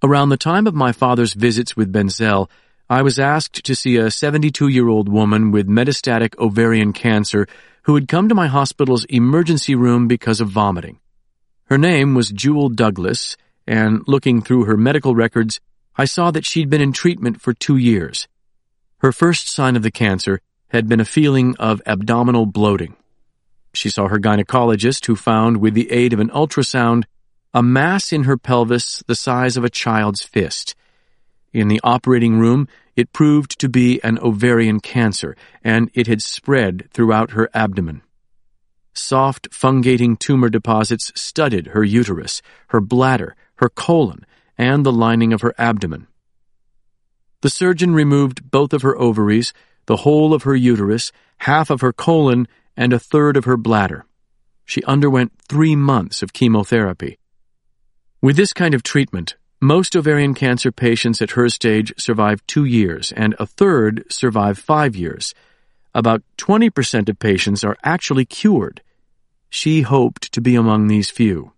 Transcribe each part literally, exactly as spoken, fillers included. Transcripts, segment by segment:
Around the time of my father's visits with Benzel, I was asked to see a seventy-two-year-old woman with metastatic ovarian cancer who had come to my hospital's emergency room because of vomiting. Her name was Jewel Douglas, and looking through her medical records, I saw that she'd been in treatment for two years. Her first sign of the cancer had been a feeling of abdominal bloating. She saw her gynecologist, who found, with the aid of an ultrasound, a mass in her pelvis the size of a child's fist. In the operating room, it proved to be an ovarian cancer, and it had spread throughout her abdomen. Soft, fungating tumor deposits studded her uterus, her bladder, her colon, and the lining of her abdomen. The surgeon removed both of her ovaries, the whole of her uterus, half of her colon, and a third of her bladder. She underwent three months of chemotherapy. With this kind of treatment, most ovarian cancer patients at her stage survive two years, and a third survive five years. About twenty percent of patients are actually cured. She hoped to be among these few.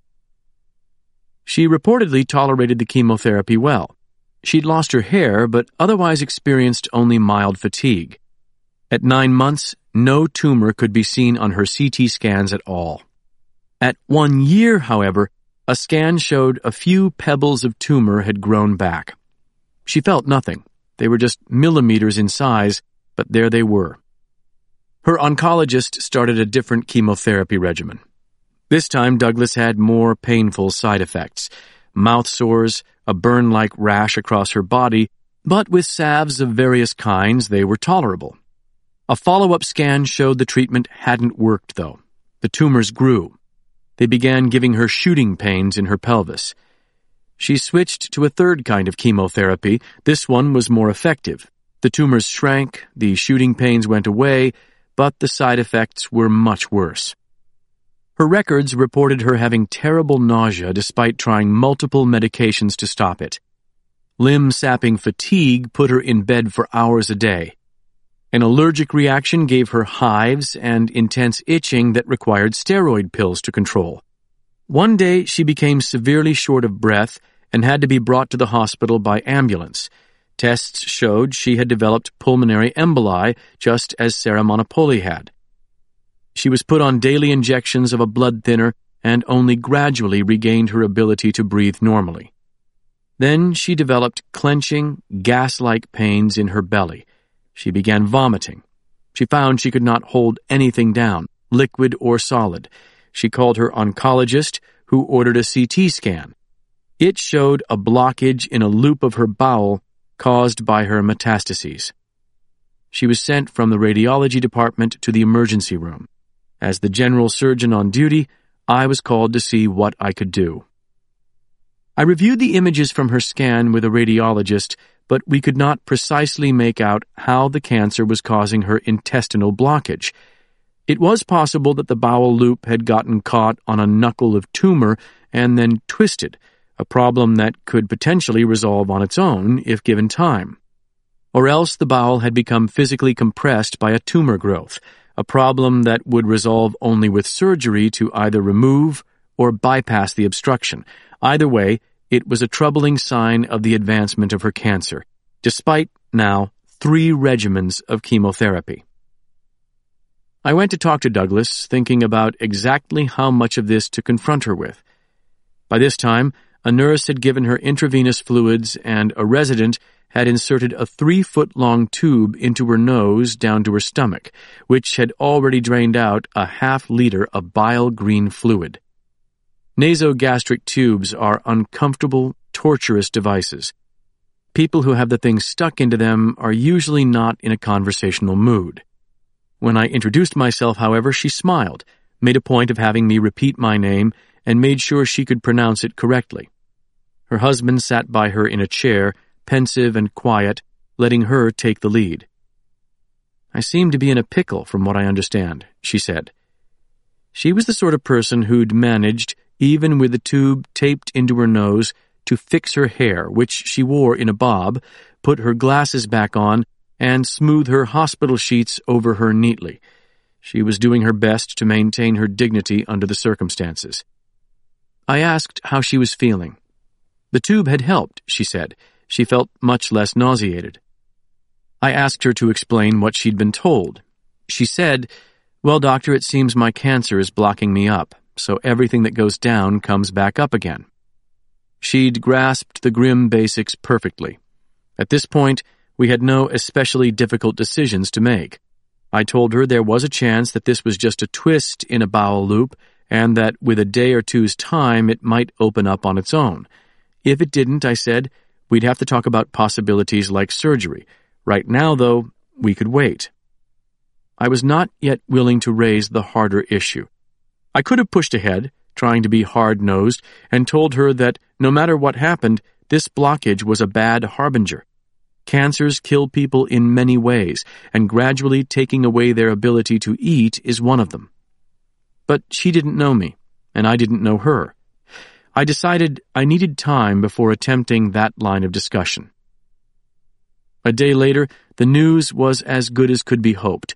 She reportedly tolerated the chemotherapy well. She'd lost her hair, but otherwise experienced only mild fatigue. At nine months, no tumor could be seen on her C T scans at all. At one year, however, a scan showed a few pebbles of tumor had grown back. She felt nothing. They were just millimeters in size, but there they were. Her oncologist started a different chemotherapy regimen. This time, Douglas had more painful side effects: mouth sores, a burn-like rash across her body, but with salves of various kinds, they were tolerable. A follow-up scan showed the treatment hadn't worked, though. The tumors grew. They began giving her shooting pains in her pelvis. She switched to a third kind of chemotherapy. This one was more effective. The tumors shrank, the shooting pains went away, but the side effects were much worse. Her records reported her having terrible nausea despite trying multiple medications to stop it. Limb-sapping fatigue put her in bed for hours a day. An allergic reaction gave her hives and intense itching that required steroid pills to control. One day, she became severely short of breath and had to be brought to the hospital by ambulance. Tests showed she had developed pulmonary emboli, just as Sarah Monopoli had. She was put on daily injections of a blood thinner and only gradually regained her ability to breathe normally. Then she developed clenching, gas-like pains in her belly. She began vomiting. She found she could not hold anything down, liquid or solid. She called her oncologist, who ordered a C T scan. It showed a blockage in a loop of her bowel caused by her metastases. She was sent from the radiology department to the emergency room. As the general surgeon on duty, I was called to see what I could do. I reviewed the images from her scan with a radiologist, but we could not precisely make out how the cancer was causing her intestinal blockage. It was possible that the bowel loop had gotten caught on a knuckle of tumor and then twisted, a problem that could potentially resolve on its own if given time. Or else the bowel had become physically compressed by a tumor growth, a problem that would resolve only with surgery to either remove or bypass the obstruction. Either way, it was a troubling sign of the advancement of her cancer, despite, now, three regimens of chemotherapy. I went to talk to Douglas, thinking about exactly how much of this to confront her with. By this time, a nurse had given her intravenous fluids, and a resident had inserted a three-foot-long tube into her nose down to her stomach, which had already drained out a half-liter of bile-green fluid. Nasogastric tubes are uncomfortable, torturous devices. People who have the thing stuck into them are usually not in a conversational mood. When I introduced myself, however, she smiled, made a point of having me repeat my name, and made sure she could pronounce it correctly. Her husband sat by her in a chair, pensive and quiet, letting her take the lead. "I seem to be in a pickle, from what I understand," she said. She was the sort of person who'd managed, even with the tube taped into her nose, to fix her hair, which she wore in a bob, put her glasses back on, and smooth her hospital sheets over her neatly. She was doing her best to maintain her dignity under the circumstances. I asked how she was feeling. The tube had helped, she said. She felt much less nauseated. I asked her to explain what she'd been told. She said, "Well, doctor, it seems my cancer is blocking me up, so everything that goes down comes back up again." She'd grasped the grim basics perfectly. At this point, we had no especially difficult decisions to make. I told her there was a chance that this was just a twist in a bowel loop and that with a day or two's time it might open up on its own. If it didn't, I said, we'd have to talk about possibilities like surgery. Right now, though, we could wait. I was not yet willing to raise the harder issue. I could have pushed ahead, trying to be hard-nosed, and told her that no matter what happened, this blockage was a bad harbinger. Cancers kill people in many ways, and gradually taking away their ability to eat is one of them. But she didn't know me, and I didn't know her. I decided I needed time before attempting that line of discussion. A day later, the news was as good as could be hoped.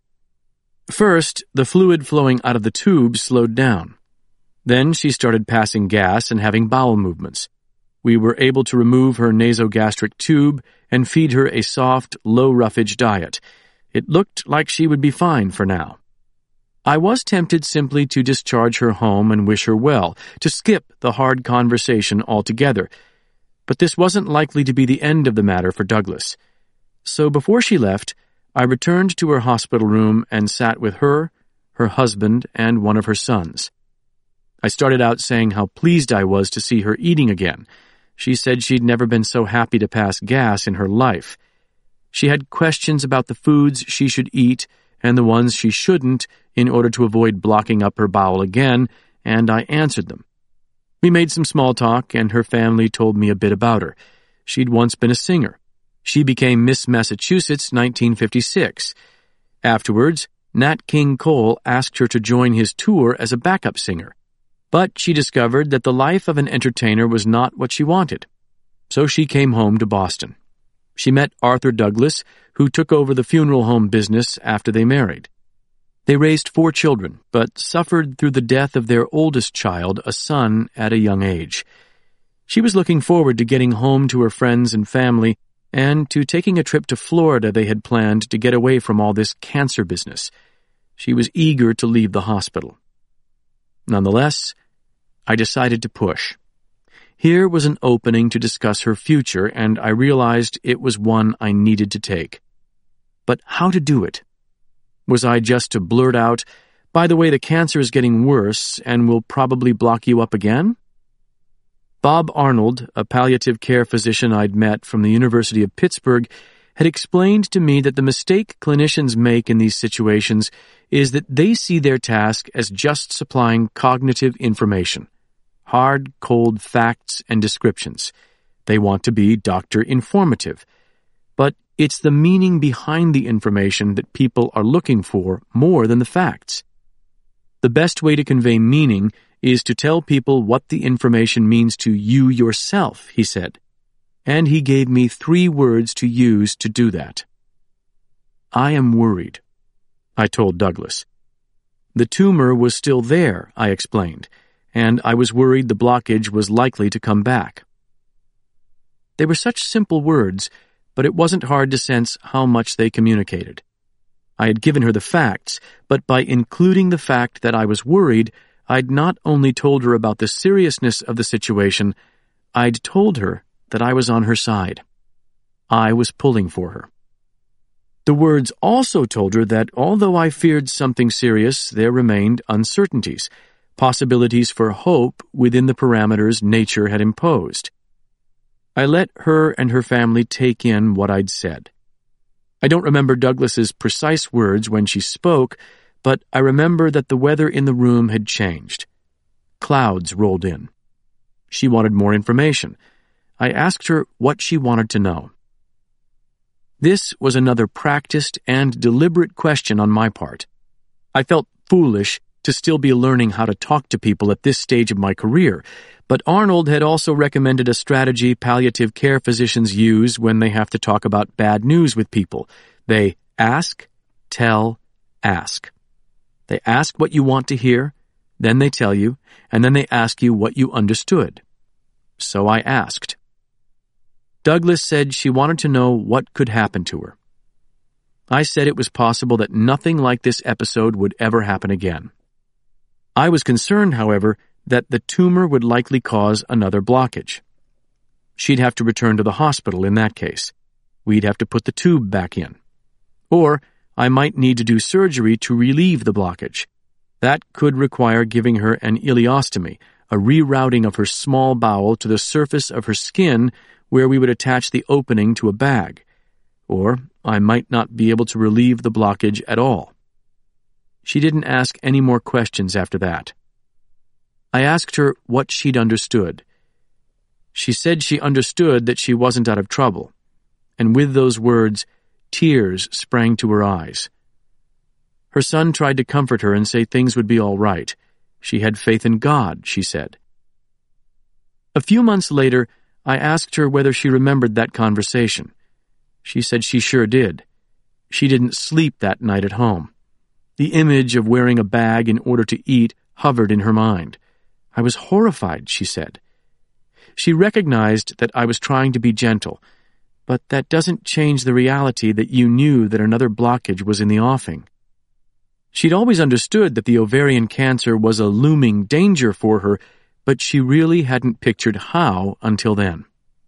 First, the fluid flowing out of the tube slowed down. Then she started passing gas and having bowel movements. We were able to remove her nasogastric tube and feed her a soft, low-roughage diet. It looked like she would be fine for now. I was tempted simply to discharge her home and wish her well, to skip the hard conversation altogether. But this wasn't likely to be the end of the matter for Douglas. So before she left, I returned to her hospital room and sat with her, her husband, and one of her sons. I started out saying how pleased I was to see her eating again. She said she'd never been so happy to pass gas in her life. She had questions about the foods she should eat and the ones she shouldn't in order to avoid blocking up her bowel again, and I answered them. We made some small talk, and her family told me a bit about her. She'd once been a singer. She became Miss Massachusetts nineteen fifty-six. Afterwards, Nat King Cole asked her to join his tour as a backup singer. But she discovered that the life of an entertainer was not what she wanted. So she came home to Boston. She met Arthur Douglas, who took over the funeral home business after they married. They raised four children, but suffered through the death of their oldest child, a son, at a young age. She was looking forward to getting home to her friends and family and to taking a trip to Florida they had planned to get away from all this cancer business. She was eager to leave the hospital. Nonetheless, I decided to push. Here was an opening to discuss her future, and I realized it was one I needed to take. But how to do it? Was I just to blurt out, "By the way, the cancer is getting worse and will probably block you up again"? Bob Arnold, a palliative care physician I'd met from the University of Pittsburgh, had explained to me that the mistake clinicians make in these situations is that they see their task as just supplying cognitive information. Hard, cold facts and descriptions. They want to be doctor informative. But it's the meaning behind the information that people are looking for more than the facts. The best way to convey meaning is to tell people what the information means to you yourself, he said. And he gave me three words to use to do that. I am worried, I told Douglas. The tumor was still there, I explained, and I was worried the blockage was likely to come back. They were such simple words, but it wasn't hard to sense how much they communicated. I had given her the facts, but by including the fact that I was worried, I'd not only told her about the seriousness of the situation, I'd told her that I was on her side. I was pulling for her. The words also told her that although I feared something serious, there remained uncertainties, possibilities for hope within the parameters nature had imposed. I let her and her family take in what I'd said. I don't remember Douglas's precise words when she spoke, but I remember that the weather in the room had changed. Clouds rolled in. She wanted more information. I asked her what she wanted to know. This was another practiced and deliberate question on my part. I felt foolish to still be learning how to talk to people at this stage of my career, but Arnold had also recommended a strategy palliative care physicians use when they have to talk about bad news with people. They ask, tell, ask. They ask what you want to hear, then they tell you, and then they ask you what you understood. So I asked. Douglas said she wanted to know what could happen to her. I said it was possible that nothing like this episode would ever happen again. I was concerned, however, that the tumor would likely cause another blockage. She'd have to return to the hospital in that case. We'd have to put the tube back in. Or I might need to do surgery to relieve the blockage. That could require giving her an ileostomy, a rerouting of her small bowel to the surface of her skin where we would attach the opening to a bag. Or I might not be able to relieve the blockage at all. She didn't ask any more questions after that. I asked her what she'd understood. She said she understood that she wasn't out of trouble, and with those words, tears sprang to her eyes. Her son tried to comfort her and say things would be all right. She had faith in God, she said. A few months later, I asked her whether she remembered that conversation. She said she sure did. She didn't sleep that night at home. The image of wearing a bag in order to eat hovered in her mind. I was horrified, she said. She recognized that I was trying to be gentle, but that doesn't change the reality that you knew that another blockage was in the offing. She'd always understood that the ovarian cancer was a looming danger for her, but she really hadn't pictured how until then.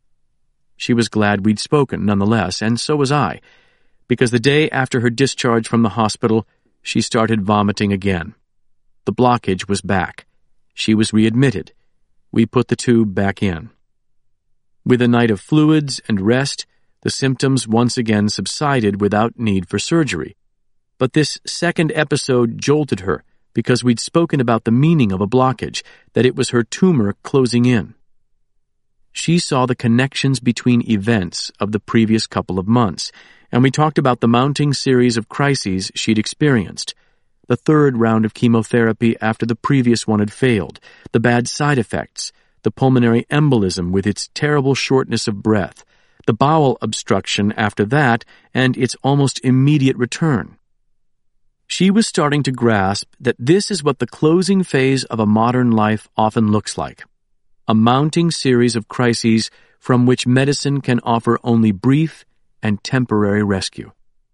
She was glad we'd spoken nonetheless, and so was I, because the day after her discharge from the hospital, she started vomiting again. The blockage was back. She was readmitted. We put the tube back in. With a night of fluids and rest, the symptoms once again subsided without need for surgery. But this second episode jolted her because we'd spoken about the meaning of a blockage, that it was her tumor closing in. She saw the connections between events of the previous couple of months, and we talked about the mounting series of crises she'd experienced. The third round of chemotherapy after the previous one had failed, the bad side effects, the pulmonary embolism with its terrible shortness of breath, the bowel obstruction after that, and its almost immediate return. She was starting to grasp that this is what the closing phase of a modern life often looks like, a mounting series of crises from which medicine can offer only brief and temporary rescue.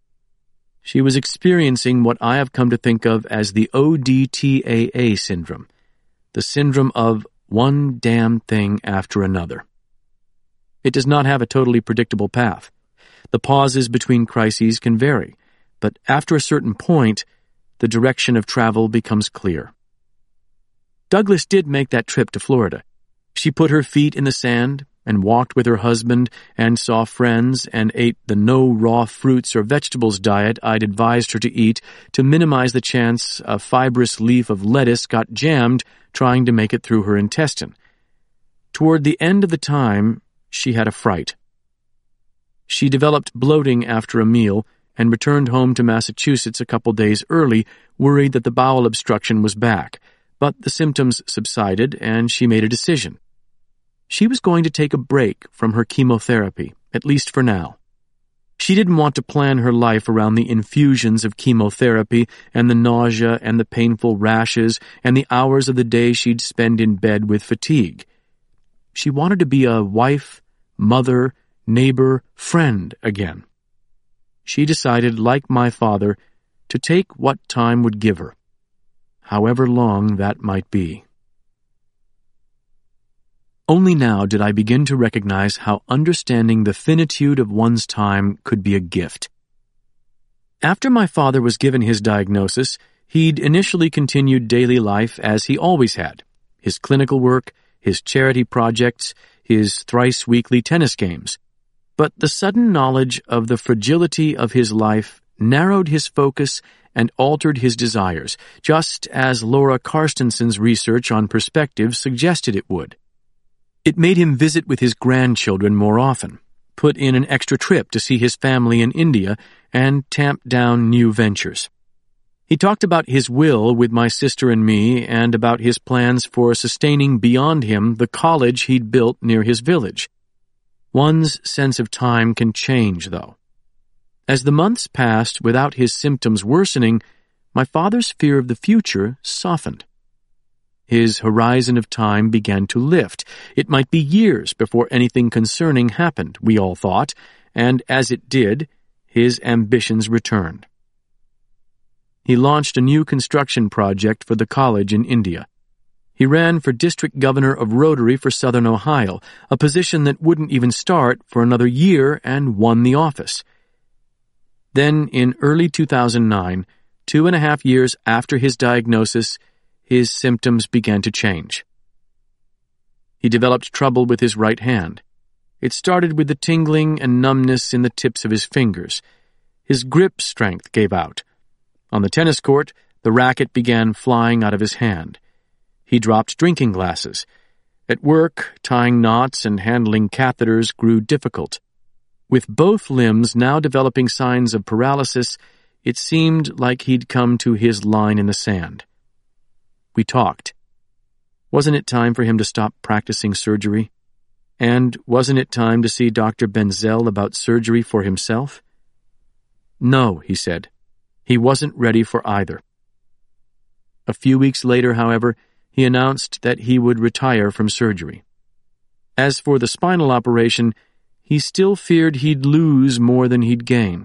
She was experiencing what I have come to think of as the O D T A A syndrome, the syndrome of one damn thing after another. It does not have a totally predictable path. The pauses between crises can vary, but after a certain point, the direction of travel becomes clear. Douglas did make that trip to Florida. She put her feet in the sand and walked with her husband and saw friends and ate the no raw fruits or vegetables diet I'd advised her to eat to minimize the chance a fibrous leaf of lettuce got jammed trying to make it through her intestine. Toward the end of the time, she had a fright. She developed bloating after a meal and returned home to Massachusetts a couple days early, worried that the bowel obstruction was back, but the symptoms subsided and she made a decision. She was going to take a break from her chemotherapy, at least for now. She didn't want to plan her life around the infusions of chemotherapy and the nausea and the painful rashes and the hours of the day she'd spend in bed with fatigue. She wanted to be a wife, mother, neighbor, friend again. She decided, like my father, to take what time would give her, however long that might be. Only now did I begin to recognize how understanding the finitude of one's time could be a gift. After my father was given his diagnosis, he'd initially continued daily life as he always had, his clinical work, his charity projects, his thrice-weekly tennis games. But the sudden knowledge of the fragility of his life narrowed his focus and altered his desires, just as Laura Carstenson's research on perspective suggested it would. It made him visit with his grandchildren more often, put in an extra trip to see his family in India, and tamp down new ventures. He talked about his will with my sister and me and about his plans for sustaining beyond him the college he'd built near his village. One's sense of time can change, though. As the months passed without his symptoms worsening, my father's fear of the future softened. His horizon of time began to lift. It might be years before anything concerning happened, we all thought, and as it did, his ambitions returned. He launched a new construction project for the college in India. He ran for district governor of Rotary for Southern Ohio, a position that wouldn't even start for another year, and won the office. Then, in early two thousand nine, two and a half years after his diagnosis, his symptoms began to change. He developed trouble with his right hand. It started with the tingling and numbness in the tips of his fingers. His grip strength gave out. On the tennis court, the racket began flying out of his hand. He dropped drinking glasses. At work, tying knots and handling catheters grew difficult. With both limbs now developing signs of paralysis, it seemed like he'd come to his line in the sand. We talked. Wasn't it time for him to stop practicing surgery? And wasn't it time to see Doctor Benzel about surgery for himself? No, he said. He wasn't ready for either. A few weeks later, however, he announced that he would retire from surgery. As for the spinal operation, he still feared he'd lose more than he'd gain.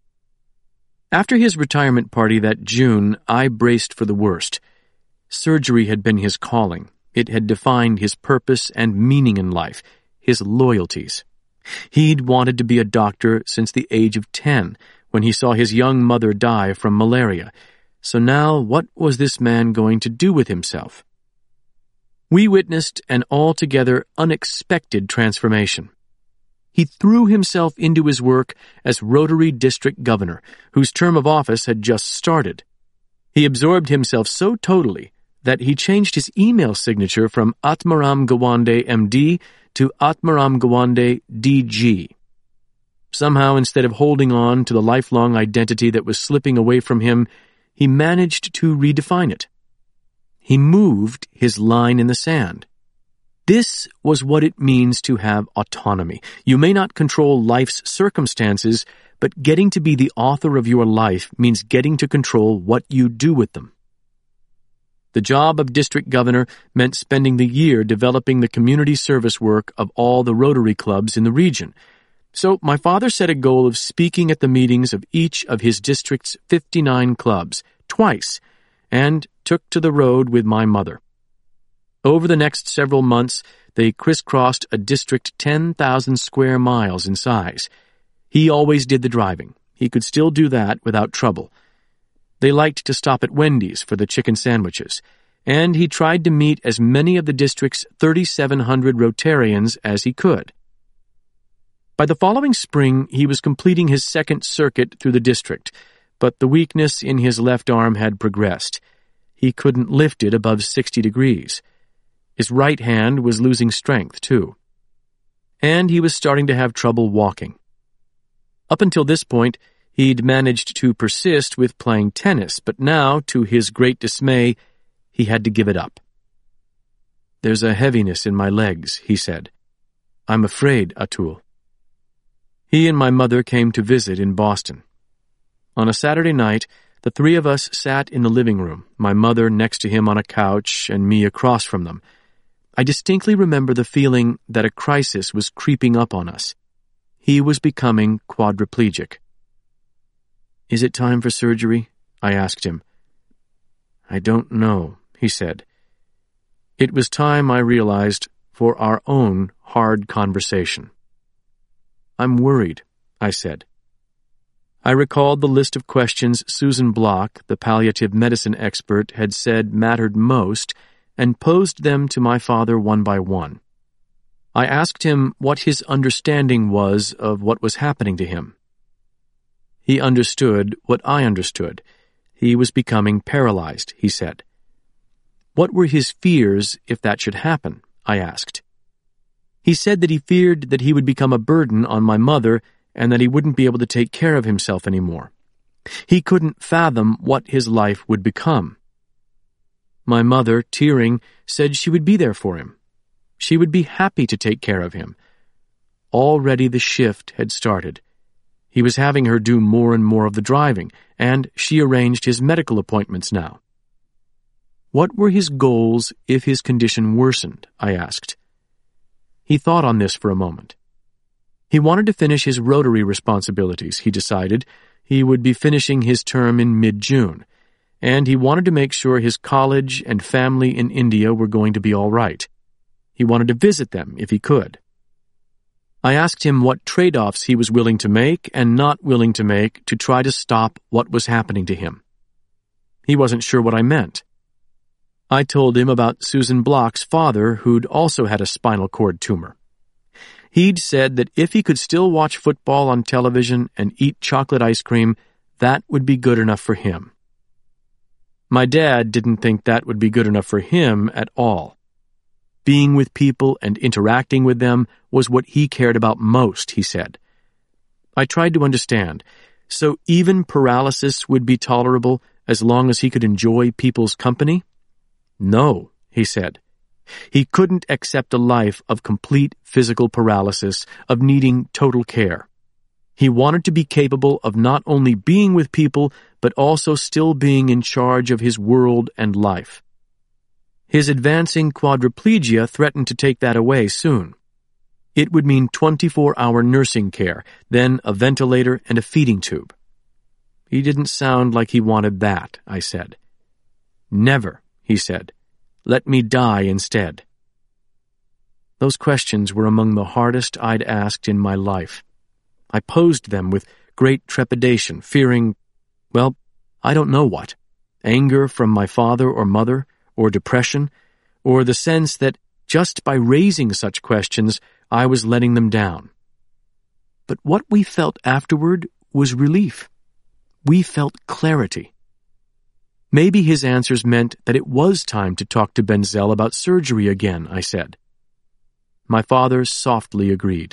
After his retirement party that June, I braced for the worst. Surgery had been his calling. It had defined his purpose and meaning in life, his loyalties. He'd wanted to be a doctor since the age of ten, when he saw his young mother die from malaria. So now, what was this man going to do with himself? We witnessed an altogether unexpected transformation. He threw himself into his work as Rotary District Governor, whose term of office had just started. He absorbed himself so totally that he changed his email signature from Atmaram Gawande M D to Atmaram Gawande D G. Somehow, instead of holding on to the lifelong identity that was slipping away from him, he managed to redefine it. He moved his line in the sand. This was what it means to have autonomy. You may not control life's circumstances, but getting to be the author of your life means getting to control what you do with them. The job of district governor meant spending the year developing the community service work of all the Rotary clubs in the region. So my father set a goal of speaking at the meetings of each of his district's fifty-nine clubs, twice, and took to the road with my mother. Over the next several months, they crisscrossed a district ten thousand square miles in size. He always did the driving. He could still do that without trouble. They liked to stop at Wendy's for the chicken sandwiches, and he tried to meet as many of the district's thirty-seven hundred Rotarians as he could. By the following spring, he was completing his second circuit through the district, but the weakness in his left arm had progressed. He couldn't lift it above sixty degrees. His right hand was losing strength, too. And he was starting to have trouble walking. Up until this point, he'd managed to persist with playing tennis, but now, to his great dismay, he had to give it up. "There's a heaviness in my legs," he said. "I'm afraid, Atul." He and my mother came to visit in Boston. On a Saturday night, the three of us sat in the living room, my mother next to him on a couch and me across from them. I distinctly remember the feeling that a crisis was creeping up on us. He was becoming quadriplegic. "Is it time for surgery?" I asked him. "I don't know," he said. It was time, I realized, for our own hard conversation. "I'm worried," I said. I recalled the list of questions Susan Block, the palliative medicine expert, had said mattered most, and posed them to my father one by one. I asked him what his understanding was of what was happening to him. He understood what I understood. He was becoming paralyzed, he said. What were his fears if that should happen? I asked. He said that he feared that he would become a burden on my mother and that he wouldn't be able to take care of himself anymore. He couldn't fathom what his life would become. My mother, tearing, said she would be there for him. She would be happy to take care of him. Already the shift had started. He was having her do more and more of the driving, and she arranged his medical appointments now. What were his goals if his condition worsened? I asked. He thought on this for a moment. He wanted to finish his Rotary responsibilities, he decided. He would be finishing his term in mid-June, and he wanted to make sure his college and family in India were going to be all right. He wanted to visit them if he could. I asked him what trade-offs he was willing to make and not willing to make to try to stop what was happening to him. He wasn't sure what I meant. I told him about Susan Block's father, who'd also had a spinal cord tumor. He'd said that if he could still watch football on television and eat chocolate ice cream, that would be good enough for him. My dad didn't think that would be good enough for him at all. Being with people and interacting with them was what he cared about most, he said. I tried to understand. So even paralysis would be tolerable as long as he could enjoy people's company? No, he said. He couldn't accept a life of complete physical paralysis, of needing total care. He wanted to be capable of not only being with people, but also still being in charge of his world and life. His advancing quadriplegia threatened to take that away soon. It would mean twenty-four hour nursing care, then a ventilator and a feeding tube. He didn't sound like he wanted that, I said. Never, he said. Let me die instead. Those questions were among the hardest I'd asked in my life. I posed them with great trepidation, fearing, well, I don't know what. Anger from my father or mother, or depression, or the sense that just by raising such questions, I was letting them down. But what we felt afterward was relief. We felt clarity. Maybe his answers meant that it was time to talk to Benzel about surgery again, I said. My father softly agreed.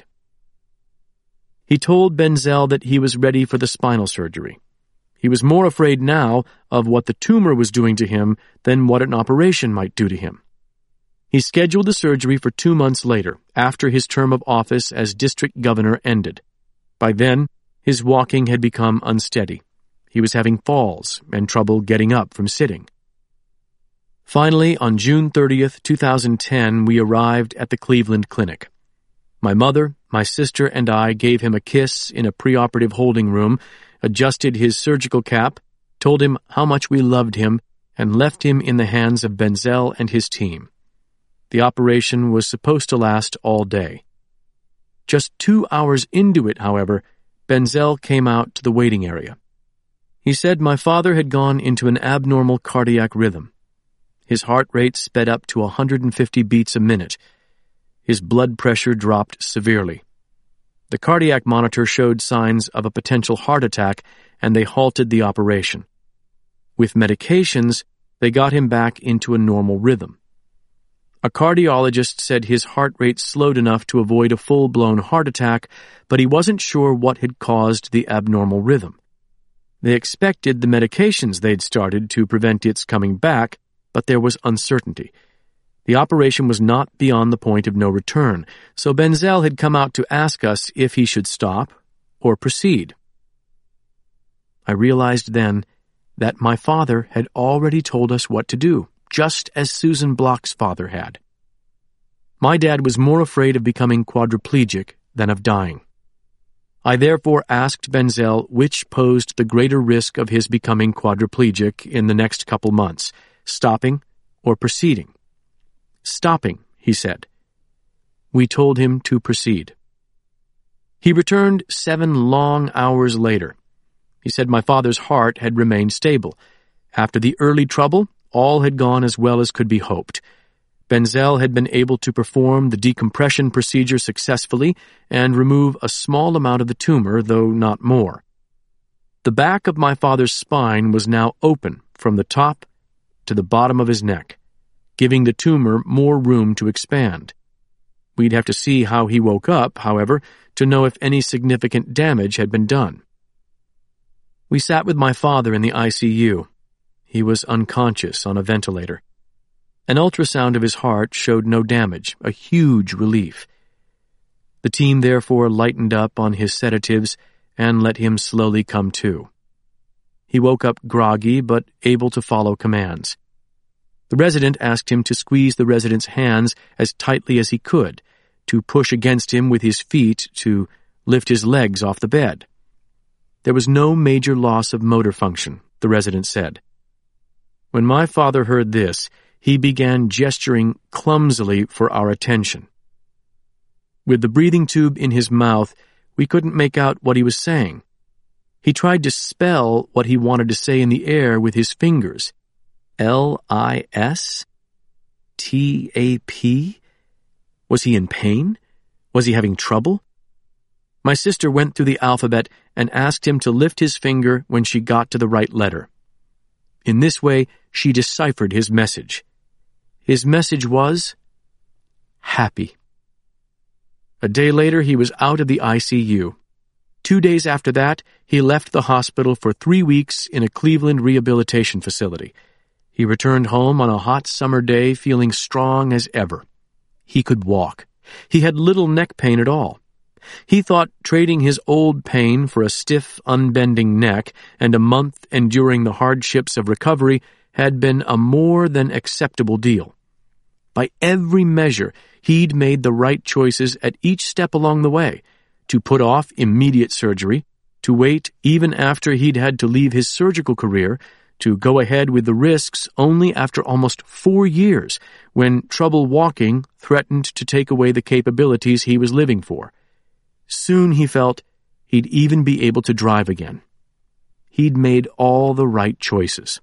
He told Benzel that he was ready for the spinal surgery. He was more afraid now of what the tumor was doing to him than what an operation might do to him. He scheduled the surgery for two months later, after his term of office as district governor ended. By then, his walking had become unsteady. He was having falls and trouble getting up from sitting. Finally, on June thirtieth, two thousand ten, we arrived at the Cleveland Clinic. My mother, my sister, and I gave him a kiss in a preoperative holding room, adjusted his surgical cap, told him how much we loved him, and left him in the hands of Benzel and his team. The operation was supposed to last all day. Just two hours into it, however, Benzel came out to the waiting area. He said my father had gone into an abnormal cardiac rhythm. His heart rate sped up to one hundred fifty beats a minute. His blood pressure dropped severely. The cardiac monitor showed signs of a potential heart attack, and they halted the operation. With medications, they got him back into a normal rhythm. A cardiologist said his heart rate slowed enough to avoid a full-blown heart attack, but he wasn't sure what had caused the abnormal rhythm. They expected the medications they'd started to prevent its coming back, but there was uncertainty. The operation was not beyond the point of no return, so Benzel had come out to ask us if he should stop or proceed. I realized then that my father had already told us what to do, just as Susan Block's father had. My dad was more afraid of becoming quadriplegic than of dying. I therefore asked Benzel which posed the greater risk of his becoming quadriplegic in the next couple months, stopping or proceeding. Stopping, he said. We told him to proceed. He returned seven long hours later. He said my father's heart had remained stable. After the early trouble, all had gone as well as could be hoped. Benzel had been able to perform the decompression procedure successfully and remove a small amount of the tumor, though not more. The back of my father's spine was now open from the top to the bottom of his neck, giving the tumor more room to expand. We'd have to see how he woke up, however, to know if any significant damage had been done. We sat with my father in the I C U. He was unconscious on a ventilator. An ultrasound of his heart showed no damage, a huge relief. The team therefore lightened up on his sedatives and let him slowly come to. He woke up groggy but able to follow commands. The resident asked him to squeeze the resident's hands as tightly as he could, to push against him with his feet, to lift his legs off the bed. There was no major loss of motor function, the resident said. When my father heard this, he began gesturing clumsily for our attention. With the breathing tube in his mouth, we couldn't make out what he was saying. He tried to spell what he wanted to say in the air with his fingers. L I S? T A P? Was he in pain? Was he having trouble? My sister went through the alphabet and asked him to lift his finger when she got to the right letter. In this way, she deciphered his message. His message was, happy. A day later, he was out of the I C U. Two days after that, he left the hospital for three weeks in a Cleveland rehabilitation facility. He returned home on a hot summer day feeling strong as ever. He could walk. He had little neck pain at all. He thought trading his old pain for a stiff, unbending neck and a month enduring the hardships of recovery had been a more than acceptable deal. By every measure, he'd made the right choices at each step along the way, to put off immediate surgery, to wait even after he'd had to leave his surgical career, to go ahead with the risks only after almost four years, when trouble walking threatened to take away the capabilities he was living for. Soon, he felt, he'd even be able to drive again. He'd made all the right choices.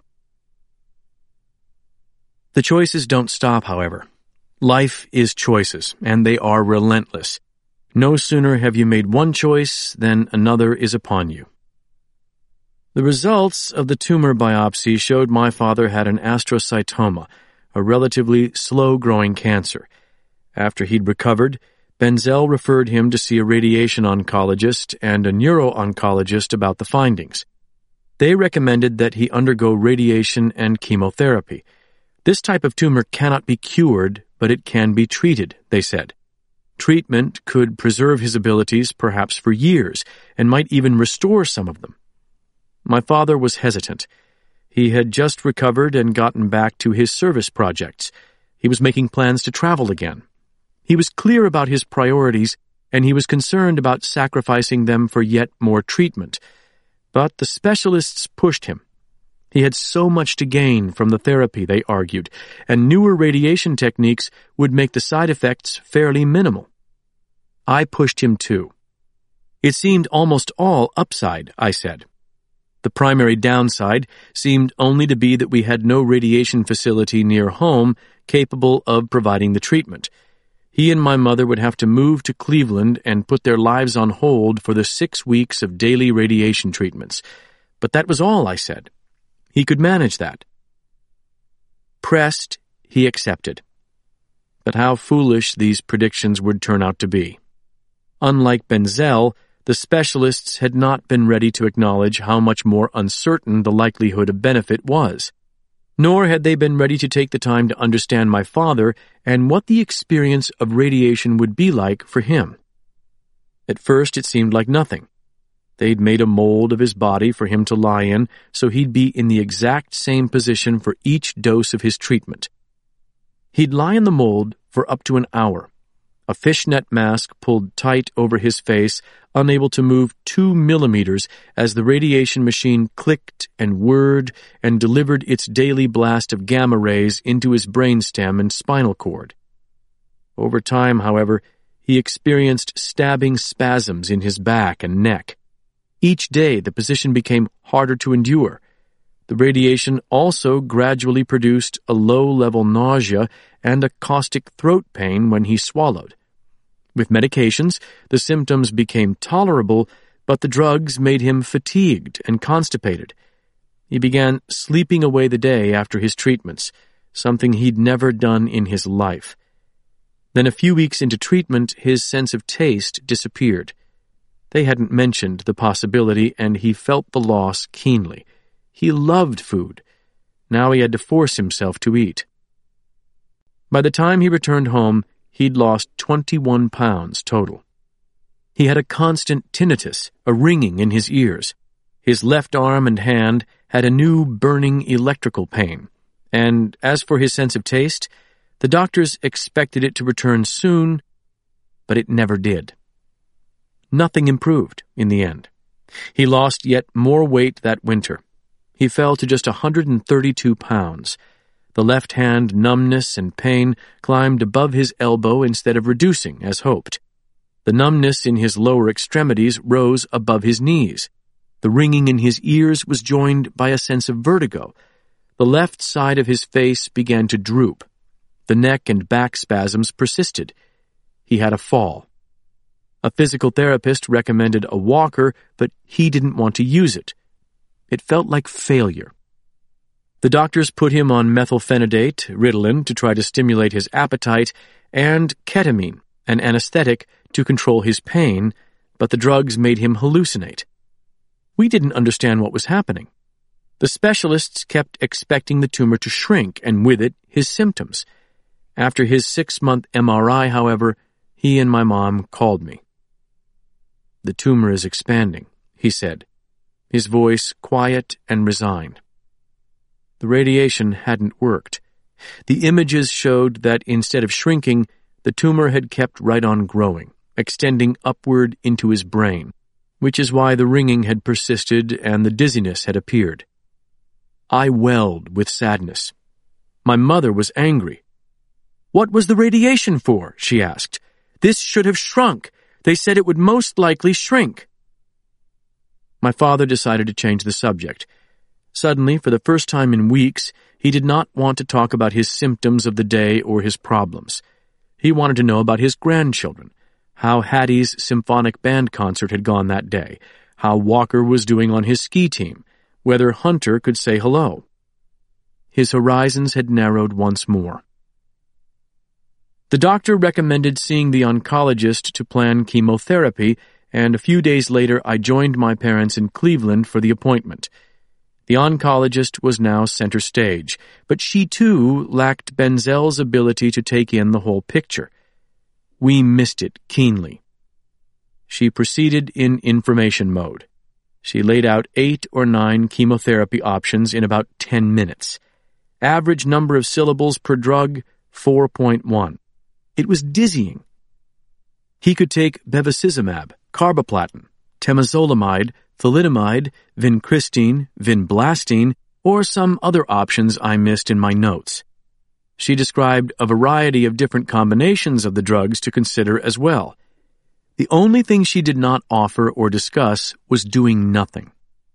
The choices don't stop, however. Life is choices, and they are relentless. No sooner have you made one choice than another is upon you. The results of the tumor biopsy showed my father had an astrocytoma, a relatively slow-growing cancer. After he'd recovered, Benzel referred him to see a radiation oncologist and a neuro-oncologist about the findings. They recommended that he undergo radiation and chemotherapy. This type of tumor cannot be cured, but it can be treated, they said. Treatment could preserve his abilities perhaps for years, and might even restore some of them. My father was hesitant. He had just recovered and gotten back to his service projects. He was making plans to travel again. He was clear about his priorities, and he was concerned about sacrificing them for yet more treatment. But the specialists pushed him. He had so much to gain from the therapy, they argued, and newer radiation techniques would make the side effects fairly minimal. I pushed him too. It seemed almost all upside, I said. The primary downside seemed only to be that we had no radiation facility near home capable of providing the treatment. He and my mother would have to move to Cleveland and put their lives on hold for the six weeks of daily radiation treatments. But that was all, I said. He could manage that. Pressed, he accepted. But how foolish these predictions would turn out to be. Unlike Benzel, the specialists had not been ready to acknowledge how much more uncertain the likelihood of benefit was. Nor had they been ready to take the time to understand my father and what the experience of radiation would be like for him. At first, it seemed like nothing. They'd made a mold of his body for him to lie in, so he'd be in the exact same position for each dose of his treatment. He'd lie in the mold for up to an hour, a fishnet mask pulled tight over his face, unable to move two millimeters as the radiation machine clicked and whirred and delivered its daily blast of gamma rays into his brainstem and spinal cord. Over time, however, he experienced stabbing spasms in his back and neck. Each day, the position became harder to endure. The radiation also gradually produced a low-level nausea and a caustic throat pain when he swallowed. With medications, the symptoms became tolerable, but the drugs made him fatigued and constipated. He began sleeping away the day after his treatments, something he'd never done in his life. Then a few weeks into treatment, his sense of taste disappeared. They hadn't mentioned the possibility, and he felt the loss keenly. He loved food. Now he had to force himself to eat. By the time he returned home, he'd lost twenty-one pounds total. He had a constant tinnitus, a ringing in his ears. His left arm and hand had a new burning electrical pain, And as for his sense of taste, the doctors expected it to return soon, but it never did. Nothing improved in the end. He lost yet more weight that winter. He fell to just one hundred thirty-two pounds. The left hand numbness and pain climbed above his elbow instead of reducing, as hoped. The numbness in his lower extremities rose above his knees. The ringing in his ears was joined by a sense of vertigo. The left side of his face began to droop. The neck and back spasms persisted. He had a fall. A physical therapist recommended a walker, but he didn't want to use it. It felt like failure. The doctors put him on methylphenidate, Ritalin, to try to stimulate his appetite, and ketamine, an anesthetic, to control his pain, but the drugs made him hallucinate. We didn't understand what was happening. The specialists kept expecting the tumor to shrink, and with it, his symptoms. After his six-month M R I, however, he and my mom called me. "The tumor is expanding," he said, his voice quiet and resigned. The radiation hadn't worked. The images showed that instead of shrinking, the tumor had kept right on growing, extending upward into his brain, which is why the ringing had persisted and the dizziness had appeared. I welled with sadness. My mother was angry. "What was the radiation for?" she asked. "This should have shrunk. They said it would most likely shrink." My father decided to change the subject. Suddenly, for the first time in weeks, he did not want to talk about his symptoms of the day or his problems. He wanted to know about his grandchildren, how Hattie's symphonic band concert had gone that day, how Walker was doing on his ski team, whether Hunter could say hello. His horizons had narrowed once more. The doctor recommended seeing the oncologist to plan chemotherapy, and a few days later I joined my parents in Cleveland for the appointment. The oncologist was now center stage, but she too lacked Benzel's ability to take in the whole picture. We missed it keenly. She proceeded in information mode. She laid out eight or nine chemotherapy options in about ten minutes. Average number of syllables per drug, four point one. It was dizzying. He could take bevacizumab, carboplatin, temozolomide, thalidomide, vincristine, vinblastine, or some other options I missed in my notes. She described a variety of different combinations of the drugs to consider as well. The only thing she did not offer or discuss was doing nothing.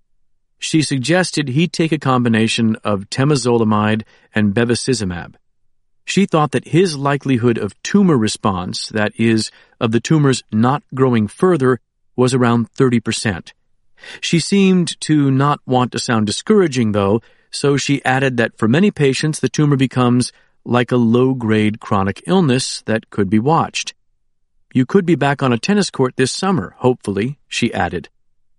She suggested he take a combination of temozolomide and bevacizumab. She thought that his likelihood of tumor response, that is, of the tumors not growing further, was around thirty percent. She seemed to not want to sound discouraging, though, so she added that for many patients the tumor becomes like a low-grade chronic illness that could be watched. "You could be back on a tennis court this summer, hopefully," she added.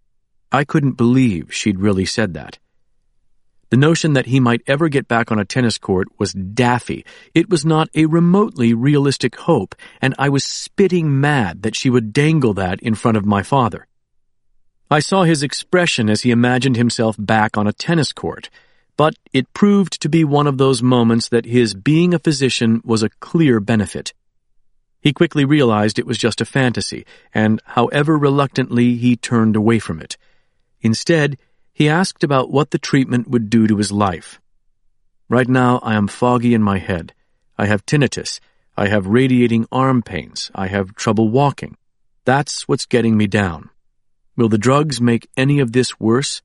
I couldn't believe she'd really said that. The notion that he might ever get back on a tennis court was daffy. It was not a remotely realistic hope, and I was spitting mad that she would dangle that in front of my father. I saw his expression as he imagined himself back on a tennis court, but it proved to be one of those moments that his being a physician was a clear benefit. He quickly realized it was just a fantasy, and however reluctantly he turned away from it. Instead, he asked about what the treatment would do to his life. "Right now I am foggy in my head. I have tinnitus. I have radiating arm pains. I have trouble walking. That's what's getting me down. Will the drugs make any of this worse?"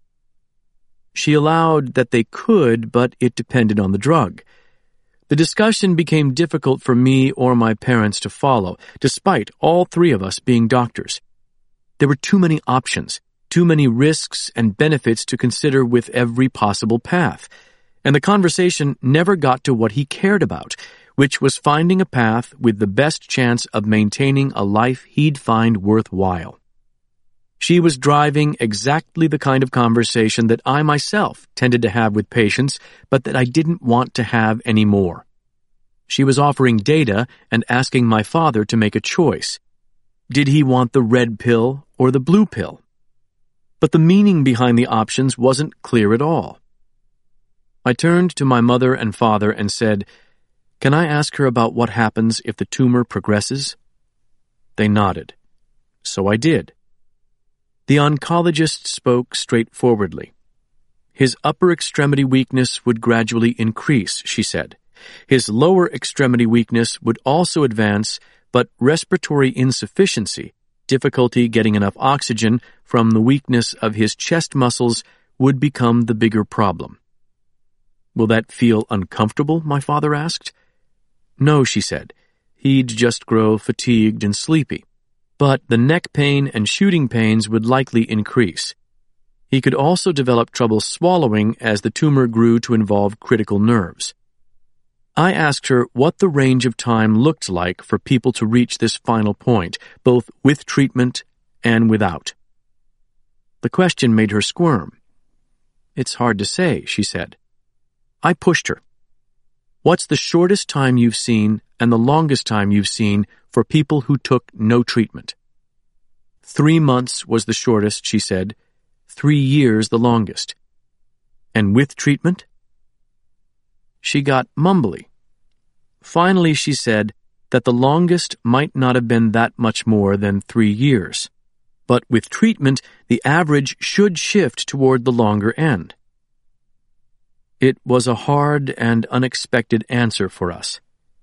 She allowed that they could, but it depended on the drug. The discussion became difficult for me or my parents to follow, despite all three of us being doctors. There were too many options, too many risks and benefits to consider with every possible path, and the conversation never got to what he cared about, which was finding a path with the best chance of maintaining a life he'd find worthwhile. She was driving exactly the kind of conversation that I myself tended to have with patients, but that I didn't want to have anymore. She was offering data and asking my father to make a choice. Did he want the red pill or the blue pill? But the meaning behind the options wasn't clear at all. I turned to my mother and father and said, "Can I ask her about what happens if the tumor progresses?" They nodded. So I did. The oncologist spoke straightforwardly. His upper extremity weakness would gradually increase, she said. His lower extremity weakness would also advance, but respiratory insufficiency, difficulty getting enough oxygen from the weakness of his chest muscles, would become the bigger problem. "Will that feel uncomfortable?" my father asked. "No," she said. "He'd just grow fatigued and sleepy. But the neck pain and shooting pains would likely increase. He could also develop trouble swallowing as the tumor grew to involve critical nerves." I asked her what the range of time looked like for people to reach this final point, both with treatment and without. The question made her squirm. "It's hard to say," she said. I pushed her. "What's the shortest time you've seen and the longest time you've seen for people who took no treatment?" Three months was the shortest, she said. Three years the longest. "And with treatment?" She got mumbly. Finally, she said that the longest might not have been that much more than three years. But with treatment, the average should shift toward the longer end. It was a hard and unexpected answer for us.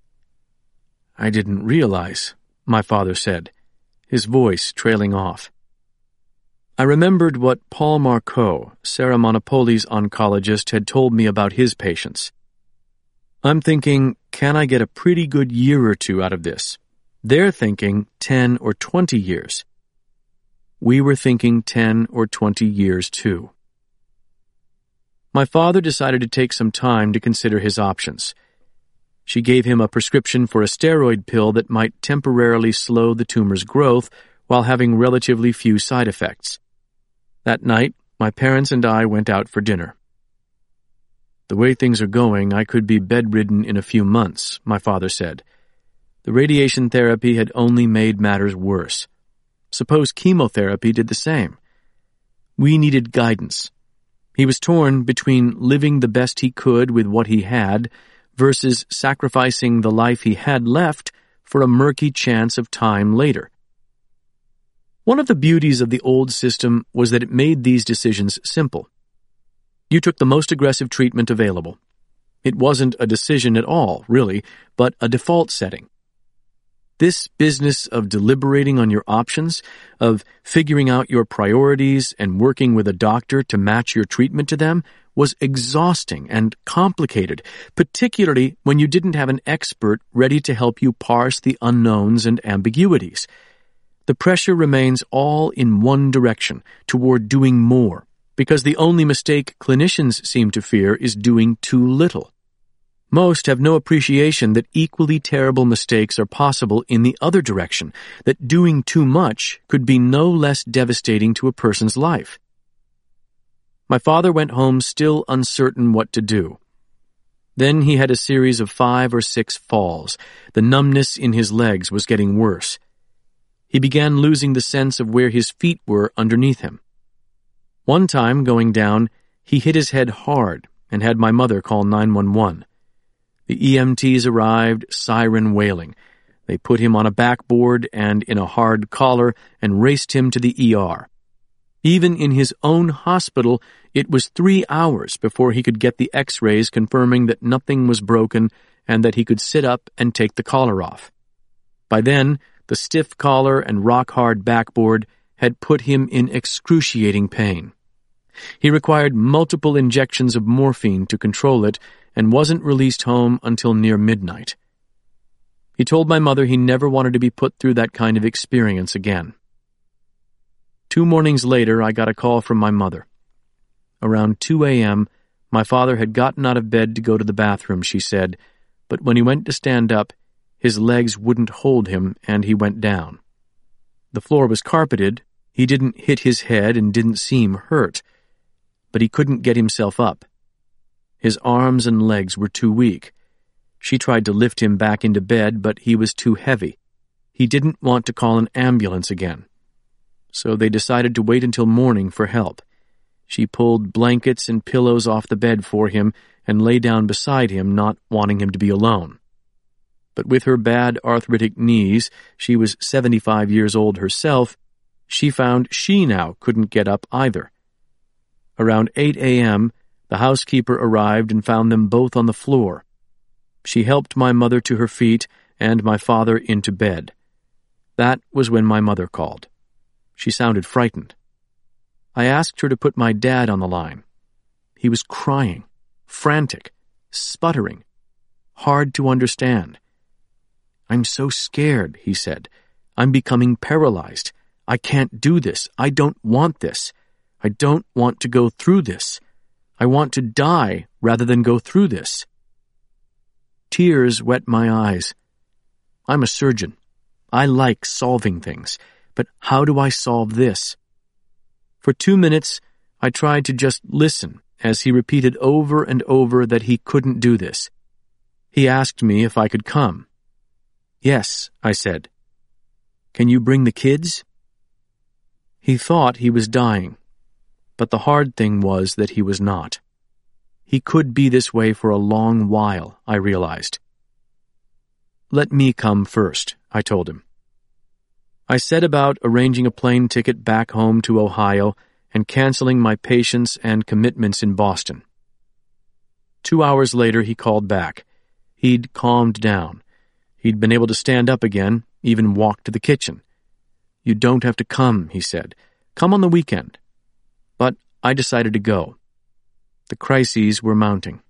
"I didn't realize," my father said, his voice trailing off. I remembered what Paul Marceau, Sarah Monopoli's oncologist, had told me about his patients. I'm thinking, can I get a pretty good year or two out of this? They're thinking ten or twenty years. We were thinking ten or twenty years too. My father decided to take some time to consider his options. She gave him a prescription for a steroid pill that might temporarily slow the tumor's growth while having relatively few side effects. That night, my parents and I went out for dinner. "The way things are going, I could be bedridden in a few months," my father said. The radiation therapy had only made matters worse. Suppose chemotherapy did the same. We needed guidance. He was torn between living the best he could with what he had versus sacrificing the life he had left for a murky chance of time later. One of the beauties of the old system was that it made these decisions simple. You took the most aggressive treatment available. It wasn't a decision at all, really, but a default setting. This business of deliberating on your options, of figuring out your priorities and working with a doctor to match your treatment to them, was exhausting and complicated, particularly when you didn't have an expert ready to help you parse the unknowns and ambiguities. The pressure remains all in one direction, toward doing more, because the only mistake clinicians seem to fear is doing too little. Most have no appreciation that equally terrible mistakes are possible in the other direction, that doing too much could be no less devastating to a person's life. My father went home still uncertain what to do. Then he had a series of five or six falls. The numbness in his legs was getting worse. He began losing the sense of where his feet were underneath him. One time, going down, he hit his head hard and had my mother call nine one one. The E M Ts arrived, siren wailing. They put him on a backboard and in a hard collar and raced him to the E R. Even in his own hospital, it was three hours before he could get the x-rays confirming that nothing was broken and that he could sit up and take the collar off. By then, the stiff collar and rock-hard backboard had put him in excruciating pain. He required multiple injections of morphine to control it and wasn't released home until near midnight. He told my mother he never wanted to be put through that kind of experience again. Two mornings later, I got a call from my mother. Around two a.m., my father had gotten out of bed to go to the bathroom, she said, but when he went to stand up, his legs wouldn't hold him and he went down. The floor was carpeted, he didn't hit his head and didn't seem hurt, but he couldn't get himself up. His arms and legs were too weak. She tried to lift him back into bed, but he was too heavy. He didn't want to call an ambulance again. So they decided to wait until morning for help. She pulled blankets and pillows off the bed for him and lay down beside him, not wanting him to be alone. But with her bad arthritic knees, she was seventy-five years old herself, she found she now couldn't get up either. Around eight a.m., the housekeeper arrived and found them both on the floor. She helped my mother to her feet and my father into bed. That was when my mother called. She sounded frightened. I asked her to put my dad on the line. He was crying, frantic, sputtering, hard to understand. "I'm so scared," he said. "I'm becoming paralyzed. I can't do this. I don't want this. I don't want to go through this. I want to die rather than go through this." Tears wet my eyes. I'm a surgeon. I like solving things, but how do I solve this? For two minutes, I tried to just listen as he repeated over and over that he couldn't do this. He asked me if I could come. "Yes," I said. "Can you bring the kids?" He thought he was dying, but the hard thing was that he was not. He could be this way for a long while, I realized. "Let me come first," I told him. I set about arranging a plane ticket back home to Ohio and canceling my patients and commitments in Boston. Two hours later, he called back. He'd calmed down. He'd been able to stand up again, even walk to the kitchen. "You don't have to come," he said. "Come on the weekend." But I decided to go. The crises were mounting.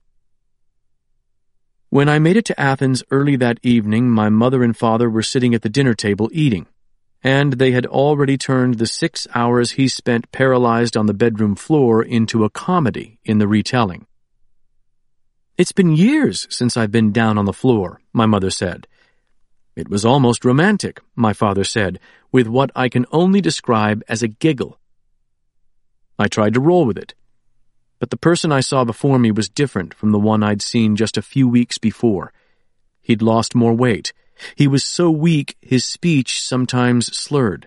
When I made it to Athens early that evening, my mother and father were sitting at the dinner table eating, and they had already turned the six hours he spent paralyzed on the bedroom floor into a comedy in the retelling. "It's been years since I've been down on the floor," my mother said. "It was almost romantic," my father said, with what I can only describe as a giggle. I tried to roll with it. But the person I saw before me was different from the one I'd seen just a few weeks before. He'd lost more weight. He was so weak his speech sometimes slurred.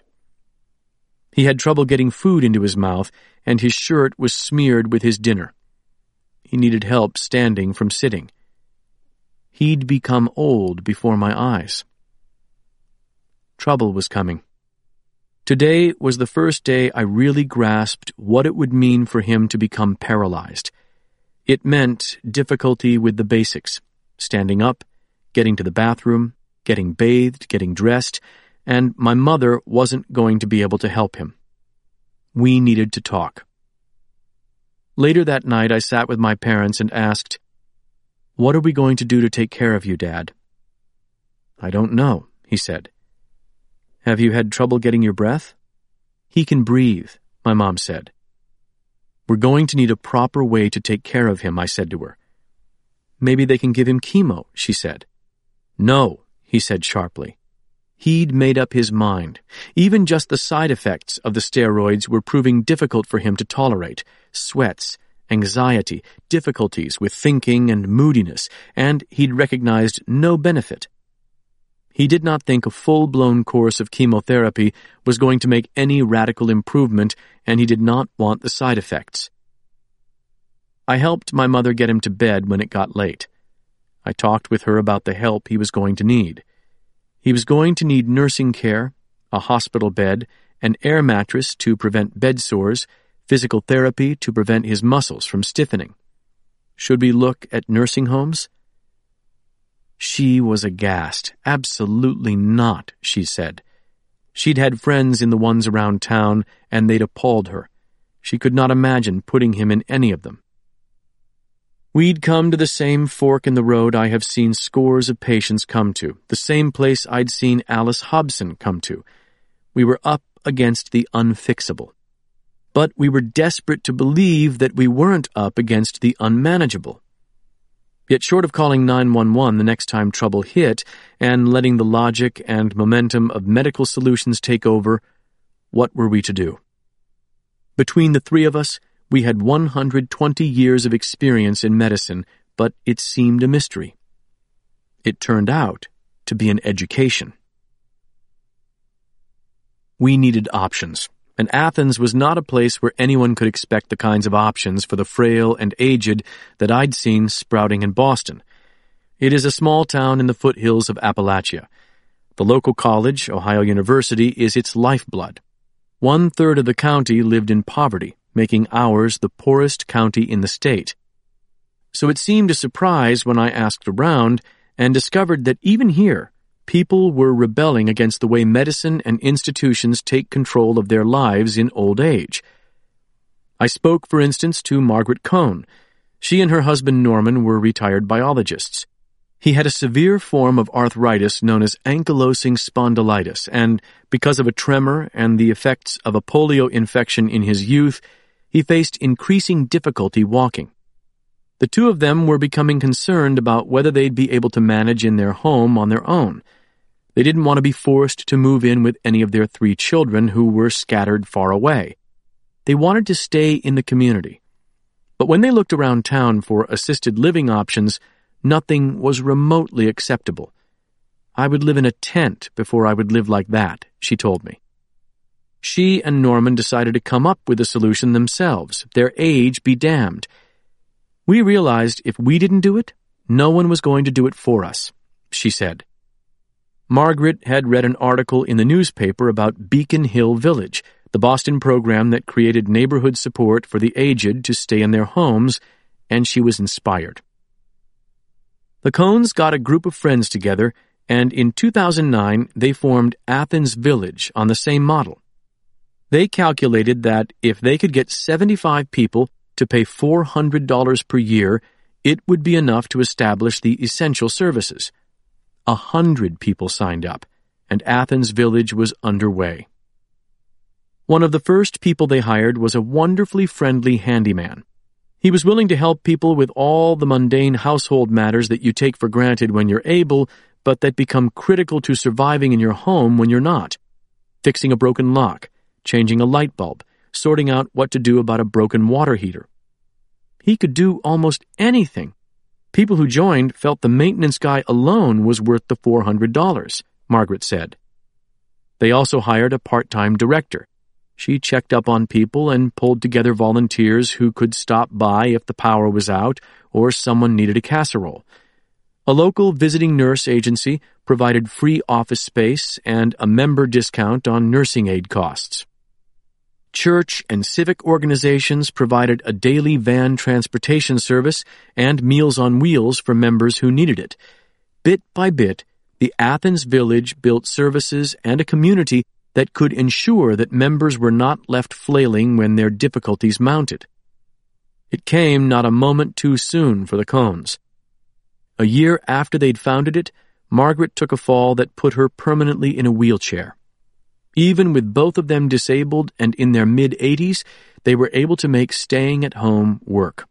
He had trouble getting food into his mouth, and his shirt was smeared with his dinner. He needed help standing from sitting. He'd become old before my eyes. Trouble was coming. Today was the first day I really grasped what it would mean for him to become paralyzed. It meant difficulty with the basics, standing up, getting to the bathroom, getting bathed, getting dressed, and my mother wasn't going to be able to help him. We needed to talk. Later that night, I sat with my parents and asked, "What are we going to do to take care of you, Dad?" "I don't know," he said. "Have you had trouble getting your breath?" "He can breathe," my mom said. "We're going to need a proper way to take care of him," I said to her. "Maybe they can give him chemo," she said. "No," he said sharply. He'd made up his mind. Even just the side effects of the steroids were proving difficult for him to tolerate. Sweats, anxiety, difficulties with thinking and moodiness, and he'd recognized no benefit. He did not think a full-blown course of chemotherapy was going to make any radical improvement, and he did not want the side effects. I helped my mother get him to bed when it got late. I talked with her about the help he was going to need. He was going to need nursing care, a hospital bed, an air mattress to prevent bed sores, physical therapy to prevent his muscles from stiffening. Should we look at nursing homes? She was aghast. "Absolutely not," she said. She'd had friends in the ones around town, and they'd appalled her. She could not imagine putting him in any of them. We'd come to the same fork in the road I have seen scores of patients come to, the same place I'd seen Alice Hobson come to. We were up against the unfixable. But we were desperate to believe that we weren't up against the unmanageable. Yet short of calling nine one one the next time trouble hit and letting the logic and momentum of medical solutions take over, what were we to do? Between the three of us, we had one hundred twenty years of experience in medicine, but it seemed a mystery. It turned out to be an education. We needed options. and Athens was not a place where anyone could expect the kinds of options for the frail and aged that I'd seen sprouting in Boston. It is a small town in the foothills of Appalachia. The local college, Ohio University, is its lifeblood. One-third of the county lived in poverty, making ours the poorest county in the state. So it seemed a surprise when I asked around and discovered that even here, people were rebelling against the way medicine and institutions take control of their lives in old age. I spoke, for instance, to Margaret Cohn. She and her husband Norman were retired biologists. He had a severe form of arthritis known as ankylosing spondylitis, and because of a tremor and the effects of a polio infection in his youth, he faced increasing difficulty walking. The two of them were becoming concerned about whether they'd be able to manage in their home on their own. They didn't want to be forced to move in with any of their three children who were scattered far away. They wanted to stay in the community. But when they looked around town for assisted living options, nothing was remotely acceptable. I would live in a tent before I would live like that, she told me. She and Norman decided to come up with a solution themselves, their age be damned. We realized if we didn't do it, no one was going to do it for us, she said. Margaret had read an article in the newspaper about Beacon Hill Village, the Boston program that created neighborhood support for the aged to stay in their homes, and she was inspired. The Cohns got a group of friends together, and in two thousand nine they formed Athens Village on the same model. They calculated that if they could get seventy-five people to pay four hundred dollars per year, it would be enough to establish the essential services. A hundred people signed up, and Athens Village was underway. One of the first people they hired was a wonderfully friendly handyman. He was willing to help people with all the mundane household matters that you take for granted when you're able, but that become critical to surviving in your home when you're not. Fixing a broken lock, changing a light bulb, sorting out what to do about a broken water heater. He could do almost anything. People who joined felt the maintenance guy alone was worth the four hundred dollars, Margaret said. They also hired a part-time director. She checked up on people and pulled together volunteers who could stop by if the power was out or someone needed a casserole. A local visiting nurse agency provided free office space and a member discount on nursing aid costs. Church and civic organizations provided a daily van transportation service and Meals on Wheels for members who needed it. Bit by bit, the Athens Village built services and a community that could ensure that members were not left flailing when their difficulties mounted. It came not a moment too soon for the Cohns. A year after they'd founded it, Margaret took a fall that put her permanently in a wheelchair. Even with both of them disabled and in their mid-eighties, they were able to make staying at home work.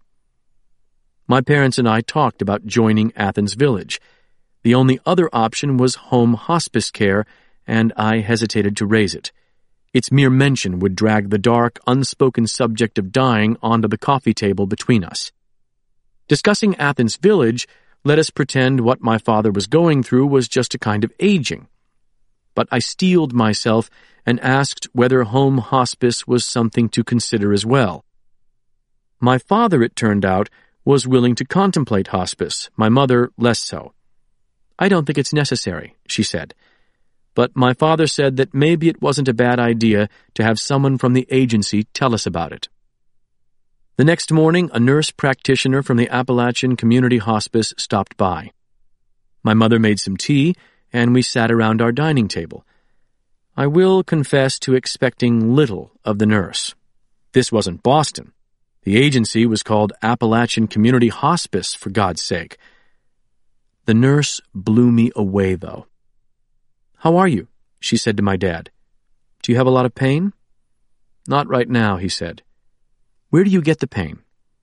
My parents and I talked about joining Athens Village. The only other option was home hospice care, and I hesitated to raise it. Its mere mention would drag the dark, unspoken subject of dying onto the coffee table between us. Discussing Athens Village let us pretend what my father was going through was just a kind of aging. But I steeled myself and asked whether home hospice was something to consider as well. My father, it turned out, was willing to contemplate hospice, my mother less so. I don't think it's necessary, she said. But my father said that maybe it wasn't a bad idea to have someone from the agency tell us about it. The next morning, a nurse practitioner from the Appalachian Community Hospice stopped by. My mother made some tea, and we sat around our dining table. I will confess to expecting little of the nurse. This wasn't Boston. The agency was called Appalachian Community Hospice, for God's sake. The nurse blew me away, though. "How are you?" she said to my dad. "Do you have a lot of pain?" "Not right now," he said. "Where do you get the pain?"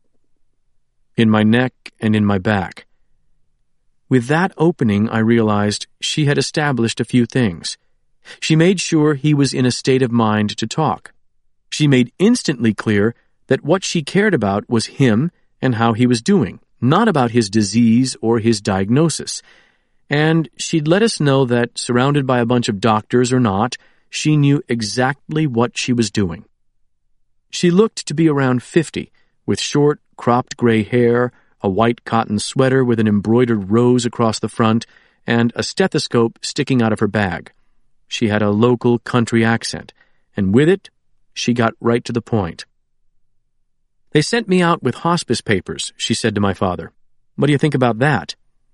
"In my neck and in my back." With that opening, I realized she had established a few things. She made sure he was in a state of mind to talk. She made instantly clear that what she cared about was him and how he was doing, not about his disease or his diagnosis. And she'd let us know that, surrounded by a bunch of doctors or not, she knew exactly what she was doing. She looked to be around fifty, with short, cropped gray hair, a white cotton sweater with an embroidered rose across the front, and a stethoscope sticking out of her bag. She had a local country accent, and with it, she got right to the point. "They sent me out with hospice papers," she said to my father. "What do you think about that?"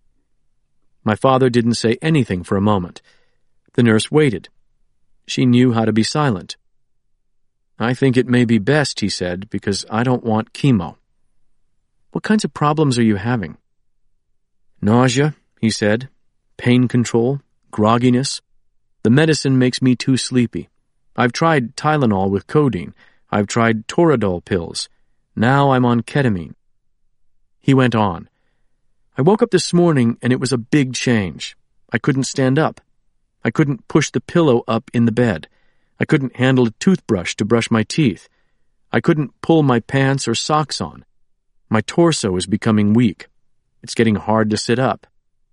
My father didn't say anything for a moment. The nurse waited. She knew how to be silent. "I think it may be best," he said, "because I don't want chemo." "What kinds of problems are you having?" "Nausea," he said, "pain control, grogginess. The medicine makes me too sleepy. I've tried Tylenol with codeine. I've tried Toradol pills. Now I'm on ketamine." He went on. "I woke up this morning and it was a big change. I couldn't stand up. I couldn't push the pillow up in the bed. I couldn't handle a toothbrush to brush my teeth. I couldn't pull my pants or socks on. My torso is becoming weak. It's getting hard to sit up."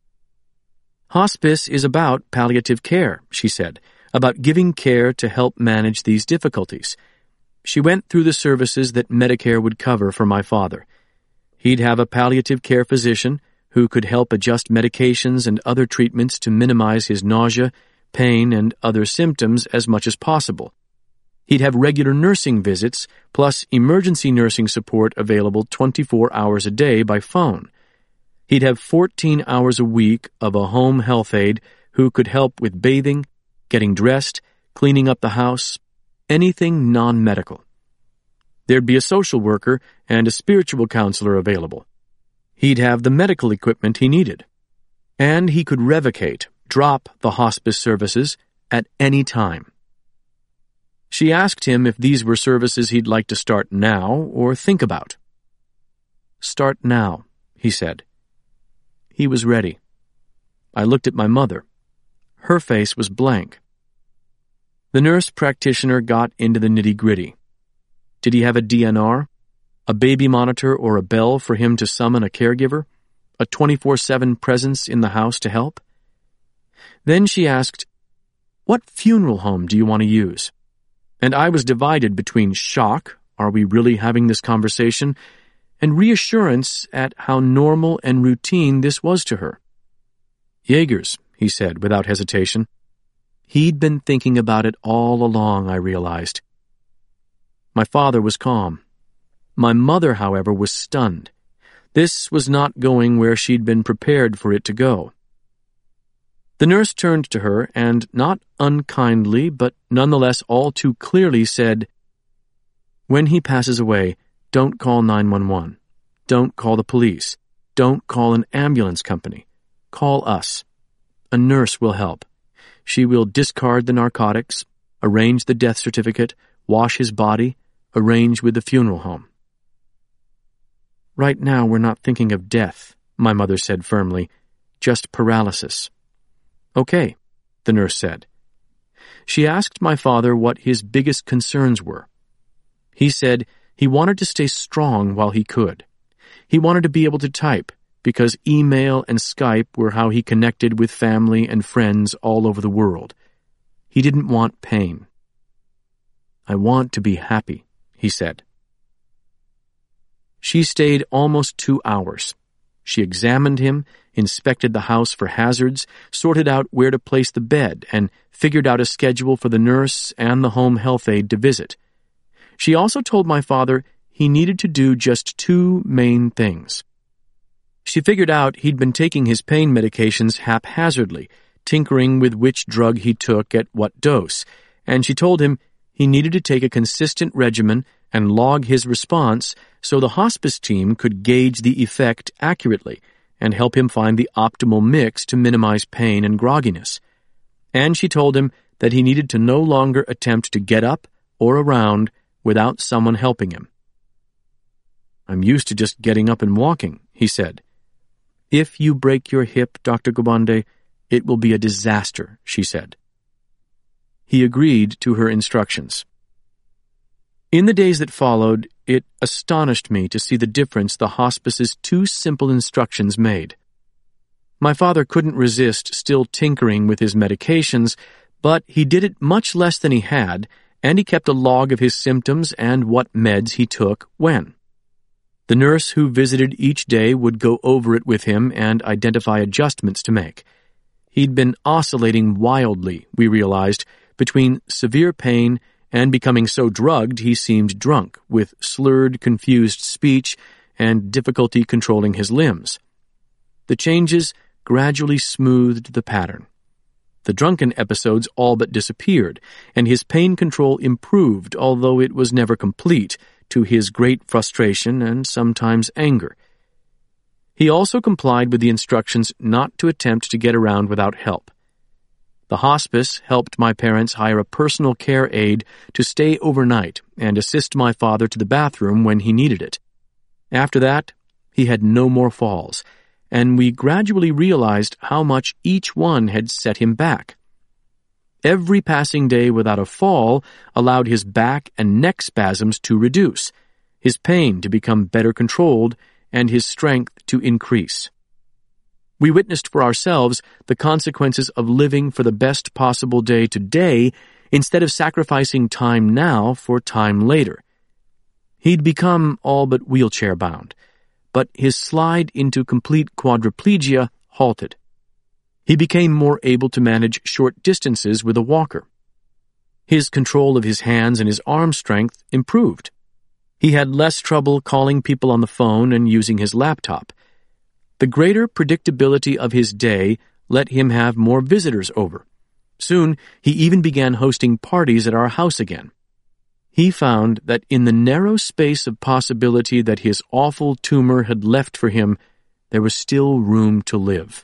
"Hospice is about palliative care," she said, "about giving care to help manage these difficulties." She went through the services that Medicare would cover for my father. He'd have a palliative care physician who could help adjust medications and other treatments to minimize his nausea, pain, and other symptoms as much as possible. He'd have regular nursing visits, plus emergency nursing support available twenty-four hours a day by phone. He'd have fourteen hours a week of a home health aide who could help with bathing, getting dressed, cleaning up the house, anything non-medical. There'd be a social worker and a spiritual counselor available. He'd have the medical equipment he needed. And he could revocate, drop the hospice services at any time. She asked him if these were services he'd like to start now or think about. "Start now," he said. He was ready. I looked at my mother. Her face was blank. The nurse practitioner got into the nitty-gritty. Did he have a D N R? A baby monitor or a bell for him to summon a caregiver? A twenty-four seven presence in the house to help? Then she asked, "What funeral home do you want to use?" And I was divided between shock, are we really having this conversation, and reassurance at how normal and routine this was to her. "Jaeger's," he said without hesitation. He'd been thinking about it all along, I realized. My father was calm. My mother, however, was stunned. This was not going where she'd been prepared for it to go. The nurse turned to her and, not unkindly, but nonetheless all too clearly said, "When he passes away, don't call nine one one. Don't call the police. Don't call an ambulance company. Call us. A nurse will help. She will discard the narcotics, arrange the death certificate, wash his body, arrange with the funeral home." "Right now we're not thinking of death," my mother said firmly, "just paralysis." "Okay," the nurse said. She asked my father what his biggest concerns were. He said he wanted to stay strong while he could. He wanted to be able to type, because email and Skype were how he connected with family and friends all over the world. He didn't want pain. "I want to be happy," he said. She stayed almost two hours. She examined him, inspected the house for hazards, sorted out where to place the bed, and figured out a schedule for the nurse and the home health aide to visit. She also told my father he needed to do just two main things. She figured out he'd been taking his pain medications haphazardly, tinkering with which drug he took at what dose, and she told him he needed to take a consistent regimen and log his response so the hospice team could gauge the effect accurately and help him find the optimal mix to minimize pain and grogginess. And she told him that he needed to no longer attempt to get up or around without someone helping him. "I'm used to just getting up and walking," he said. "If you break your hip, Doctor Gobonde, it will be a disaster," she said. He agreed to her instructions. In the days that followed, it astonished me to see the difference the hospice's two simple instructions made. My father couldn't resist still tinkering with his medications, But he did it much less than he had, and he kept a log of his symptoms and what meds he took when. The nurse who visited each day would go over it with him and identify adjustments to make. He'd been oscillating wildly, we realized, between severe pain and becoming so drugged he seemed drunk, with slurred, confused speech and difficulty controlling his limbs. The changes gradually smoothed the pattern. The drunken episodes all but disappeared, and his pain control improved, although it was never complete, to his great frustration and sometimes anger. He also complied with the instructions not to attempt to get around without help. The hospice helped my parents hire a personal care aide to stay overnight and assist my father to the bathroom when he needed it. After that, he had no more falls, and we gradually realized how much each one had set him back. Every passing day without a fall allowed his back and neck spasms to reduce, his pain to become better controlled, and his strength to increase. We witnessed for ourselves the consequences of living for the best possible day today instead of sacrificing time now for time later. He'd become all but wheelchair-bound, but his slide into complete quadriplegia halted. He became more able to manage short distances with a walker. His control of his hands and his arm strength improved. He had less trouble calling people on the phone and using his laptop. The greater predictability of his day let him have more visitors over. Soon, he even began hosting parties at our house again. He found that in the narrow space of possibility that his awful tumor had left for him, there was still room to live.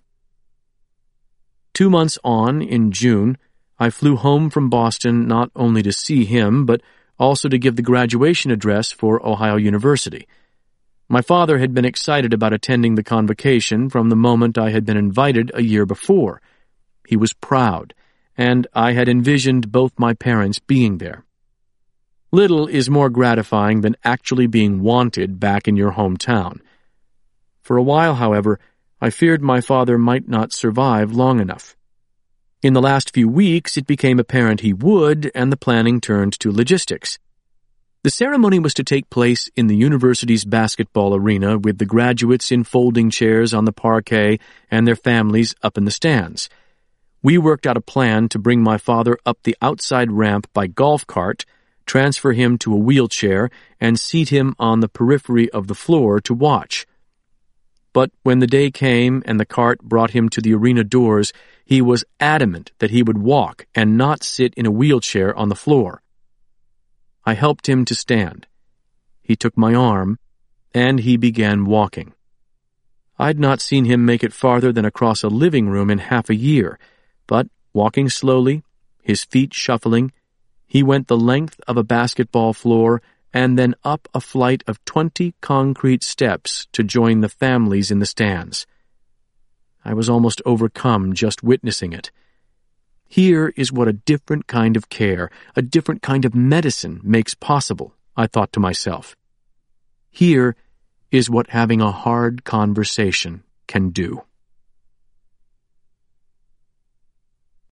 Two months on, in June, I flew home from Boston not only to see him, but also to give the graduation address for Ohio University. My father had been excited about attending the convocation from the moment I had been invited a year before. He was proud, and I had envisioned both my parents being there. Little is more gratifying than actually being wanted back in your hometown. For a while, however, I feared my father might not survive long enough. In the last few weeks, it became apparent he would, and the planning turned to logistics. The ceremony was to take place in the university's basketball arena with the graduates in folding chairs on the parquet and their families up in the stands. We worked out a plan to bring my father up the outside ramp by golf cart, transfer him to a wheelchair, and seat him on the periphery of the floor to watch. But when the day came and the cart brought him to the arena doors, he was adamant that he would walk and not sit in a wheelchair on the floor. I helped him to stand. He took my arm, and he began walking. I'd not seen him make it farther than across a living room in half a year, but walking slowly, his feet shuffling, he went the length of a basketball floor and then up a flight of twenty concrete steps to join the families in the stands. I was almost overcome just witnessing it. Here is what a different kind of care, a different kind of medicine makes possible, I thought to myself. Here is what having a hard conversation can do.